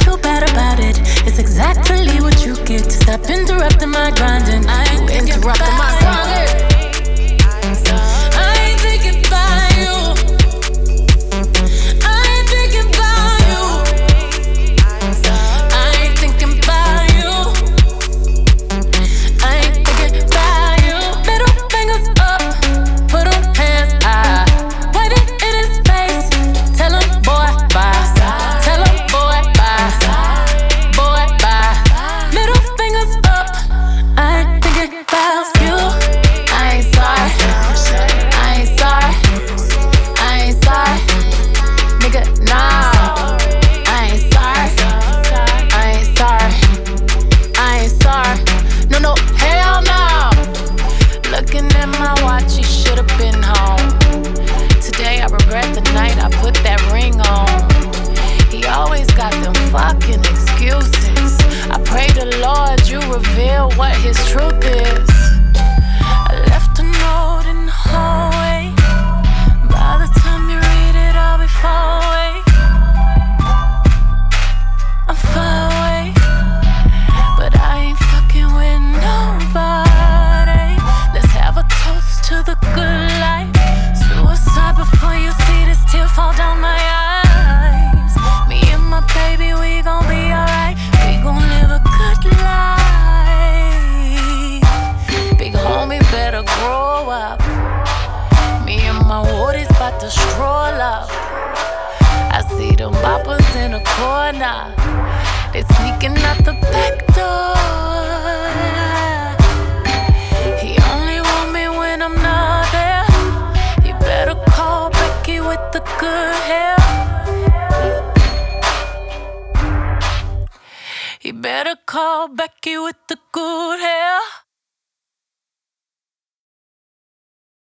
too bad about it. It's exactly what you get. Stop interrupting my grinding. You interrupting my grinding. I ain't thinking about you. I ain't thinking about you. I ain't thinking about you. I ain't thinking about you. Middle fingers up, put 'em hands high. Wave it in his face. Tell him, boy, bye. Tell him, boy, bye. Boy, bye. Middle fingers up. I ain't thinking about you. I ain't sorry. I ain't sorry. I ain't sorry. Nigga, nah. I ain't sorry. I ain't sorry. I ain't sorry. No, no, hell no. Looking at my watch, he should've been home. Today I regret the night I put that ring on. He always got them fucking excuses. I pray the Lord you reveal what his truth is. I left a note in the hallway. By the time you read it, I'll be far away. I'm far away, but I ain't fucking with nobody. Let's have a toast to the good life. Suicide before you see this tear fall down my eyes. Me and my baby, we gon' be alright. We gon' live a good life. Big homie better grow up. Me and my woodies bout to stroll up. I see them boppers in the corner. They sneaking out the back door. He only want me when I'm not there. He better call Becky with the good hair. He better call Becky with the good hair.